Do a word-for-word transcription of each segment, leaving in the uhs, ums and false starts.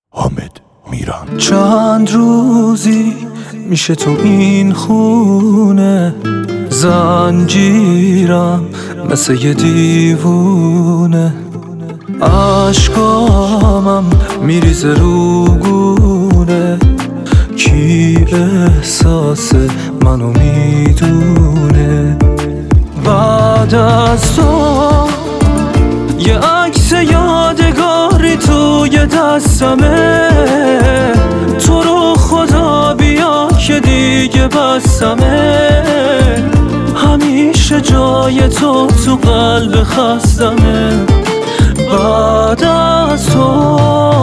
حامد میران. چند روزی میشه تو این خونه، زنجیرم مثل یه دیوونه، عشقامم میریزه روگونه، کی احساس منو میدونه؟ بعد از تو یه عکس یادگاری توی دستمه، تو رو خدا بیا که دیگه بستمه، همیشه جای تو تو قلب خستمه. بعد از تو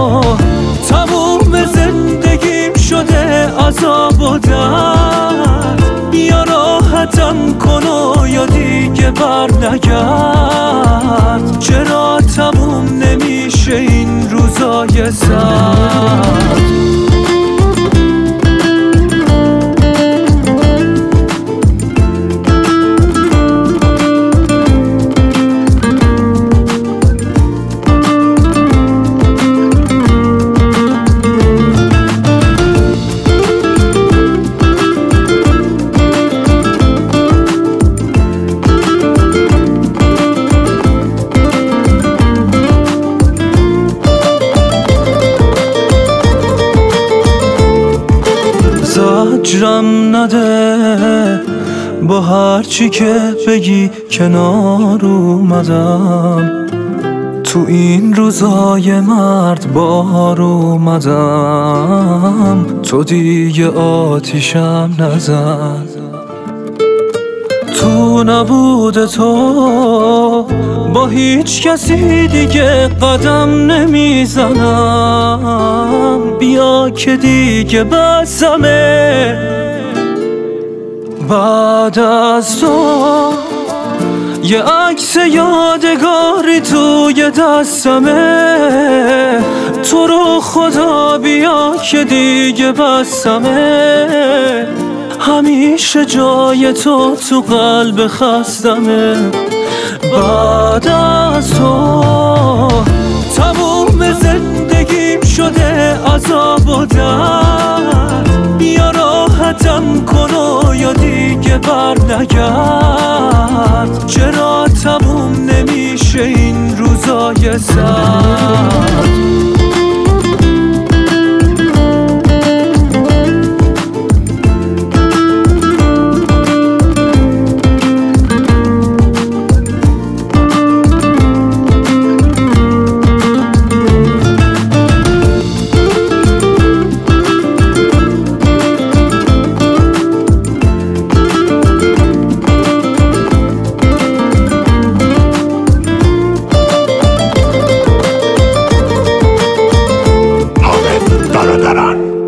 تموم زندگیم شده عذاب و درد، یا راحتم کن و یا دیگه بر نگرد. چرا تموم نمیشه این روزای سرد؟ زجرم نده، با هر چی که بگی کنار اومدم، تو این روزای مرد بار اومدم، تو دیگه آتیشم نزن. تو نبود تو با هیچ کسی دیگه قدم نمیزنم، بیا که دیگه بسمه. بعد از تو یه عکس یادگاری توی دستمه، تو رو خدا بیا که دیگه بسمه، همیشه جای تو تو قلب خستمه. بعد از تو تموم زندگیم شده عذاب و درد، یا راحتم کن و یا دیگه بر نگرد. چرا تموم نمیشه این روزای سرد؟ برادران